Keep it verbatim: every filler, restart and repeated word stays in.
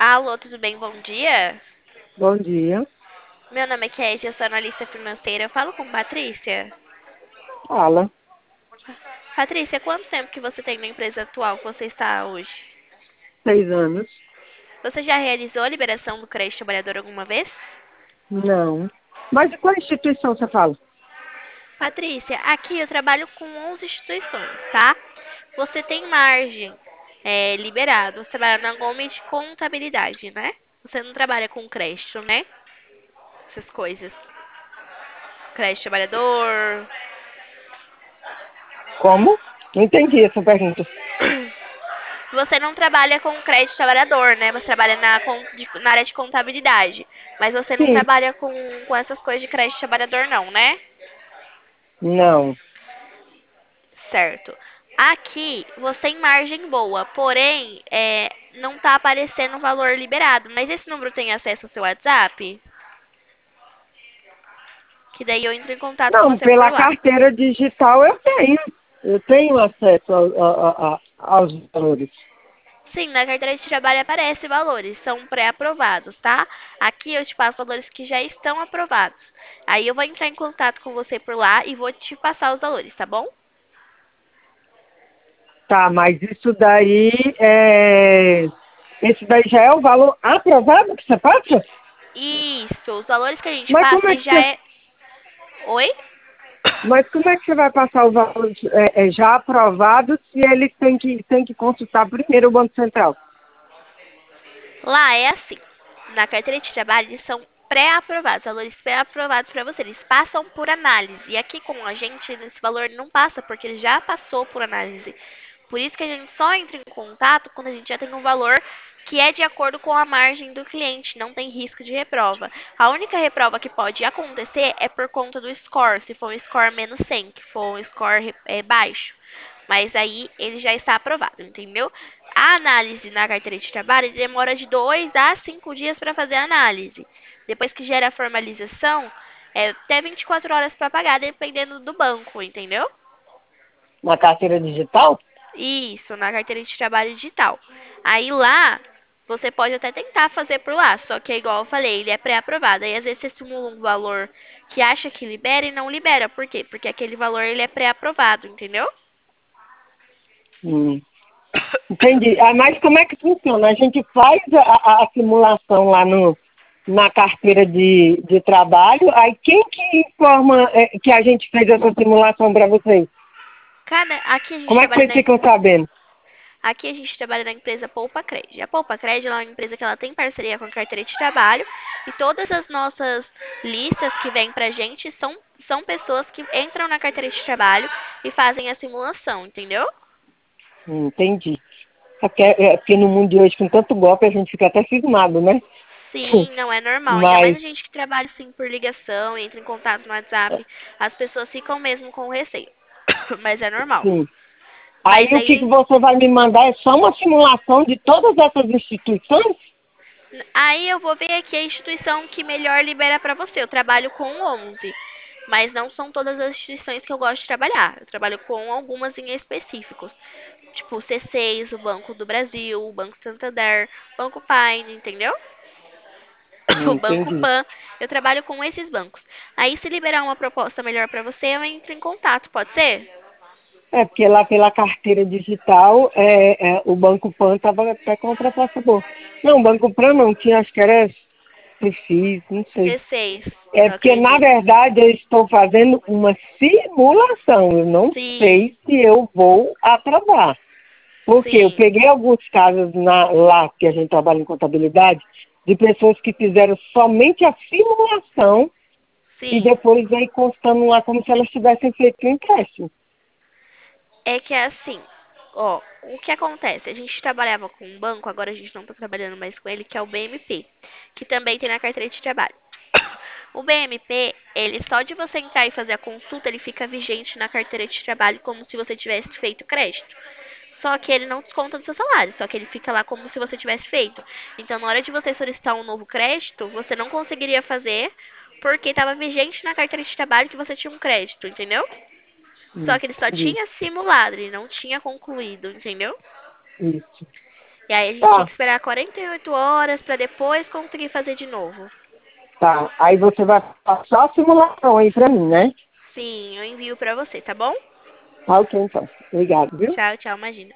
Alô, tudo bem? Bom dia. Bom dia. Meu nome é Kézia, eu sou analista financeira. Eu falo com Patrícia. Fala. Patrícia, quanto tempo que você tem na empresa atual que você está hoje? Seis anos? Você já realizou a liberação do crédito trabalhador alguma vez? Não. Mas de qual instituição você fala? Patrícia, aqui eu trabalho com onze instituições, tá? Você tem margem é, liberado. Você trabalha na Gomes de contabilidade, né? Você não trabalha com crédito, né? Essas coisas. Crédito trabalhador. Como? Não entendi essa pergunta. Você não trabalha com crédito trabalhador, né? Você trabalha na, con- de- na área de contabilidade. Mas você não Sim. trabalha com, com essas coisas de crédito trabalhador, não, né? Não. Certo. Aqui você tem margem boa, porém é, não tá aparecendo o valor liberado. Mas esse número tem acesso ao seu WhatsApp? Que daí eu entro em contato com Não, você por pela lá. carteira digital eu tenho. Eu tenho acesso ao- a- a- a- aos valores. Sim, na carteira de trabalho aparece valores, são pré-aprovados, tá? Aqui eu te passo valores que já estão aprovados. Aí eu vou entrar em contato com você por lá e vou te passar os valores, tá bom? Tá, mas isso daí é. Esse daí já é o valor aprovado que você passa? Isso, os valores que a gente Mas como passa é ele que já você. é. Oi? Mas como é que você vai passar os valores é, é, já aprovados se eles têm que, têm que consultar primeiro o Banco Central? Lá é assim. Na carteira de trabalho, eles são pré-aprovados, valores pré-aprovados para você. Eles passam por análise. E aqui com a gente, esse valor não passa, porque ele já passou por análise. Por isso que a gente só entra em contato quando a gente já tem um valor que é de acordo com a margem do cliente, não tem risco de reprova. A única reprova que pode acontecer é por conta do score, se for um score menos cem, que for um score é, baixo. Mas aí ele já está aprovado, entendeu? A análise na carteira de trabalho demora de dois a cinco dias para fazer a análise. Depois que gera a formalização, é até vinte e quatro horas para pagar, dependendo do banco, entendeu? Na carteira digital? Isso, na carteira de trabalho digital. Aí lá, você pode até tentar fazer por lá, só que é igual eu falei, ele é pré-aprovado. Aí às vezes você simula um valor que acha que libera e não libera. Por quê? Porque aquele valor ele é pré-aprovado, entendeu? Hum, entendi. Ah, mas como é que funciona? A gente faz a, a- a simulação lá no, na carteira de, de trabalho, aí quem que informa é, que a gente fez essa simulação para vocês? Cada, aqui a gente Como é que trabalha vocês na, ficam sabendo? aqui a gente trabalha na empresa Poupa Cred. A Poupa Cred ela é uma empresa que ela tem parceria com a carteira de trabalho e todas as nossas listas que vêm pra gente são, são pessoas que entram na carteira de trabalho e fazem a simulação, entendeu? Hum, entendi. É porque, é porque no mundo de hoje, com tanto golpe, a gente fica até cismado, né? Sim, não é normal. Ainda mais Mas, a gente que trabalha assim por ligação, entra em contato no WhatsApp, as pessoas ficam mesmo com receio. Mas é normal. sim. Aí Mas o que, que aí, você vai me mandar é só uma simulação de todas essas instituições? aí eu vou ver aqui a instituição que melhor libera pra você. Eu trabalho com onze, mas não são todas as instituições que eu gosto de trabalhar. Eu trabalho com algumas em específicos. Tipo o C seis, o Banco do Brasil, o Banco Santander, Banco Pine, entendeu? O Hum, Banco entendi. Pan. Eu trabalho com esses bancos. Aí, se liberar uma proposta melhor para você, eu entro em contato, pode ser? É, porque lá pela carteira digital, é, é, o Banco Pan estava até com a proposta boa. Não, o Banco Pan não tinha, acho que era Prefis, não sei. C seis, É eu porque, na acredito. verdade, eu estou fazendo uma simulação. Eu não Sim, sei se eu vou aprovar. Porque eu sim, peguei alguns casos na- lá, que a gente trabalha em contabilidade, de pessoas que fizeram somente a simulação e sim. depois aí constando lá como se elas tivessem feito o empréstimo. É que é assim, ó, o que acontece? A gente trabalhava com um banco, agora a gente não está trabalhando mais com ele, que é o B M P, que também tem na carteira de trabalho. O B M P, ele só de você entrar e fazer a consulta, ele fica vigente na carteira de trabalho como se você tivesse feito crédito. Só que ele não desconta do seu salário, só que ele fica lá como se você tivesse feito. Então, na hora de você solicitar um novo crédito, você não conseguiria fazer porque estava vigente na carteira de trabalho que você tinha um crédito, entendeu? Só Hum, que ele só entendi. tinha simulado, ele não tinha concluído, entendeu? Isso. E aí a gente tem Tá, que esperar quarenta e oito horas para depois conseguir fazer de novo. tá. Aí você vai passar a simulação aí pra mim, né? Sim, eu envio para você, tá bom? Tá, ok, então. Obrigado, viu? Tchau, tchau, imagina.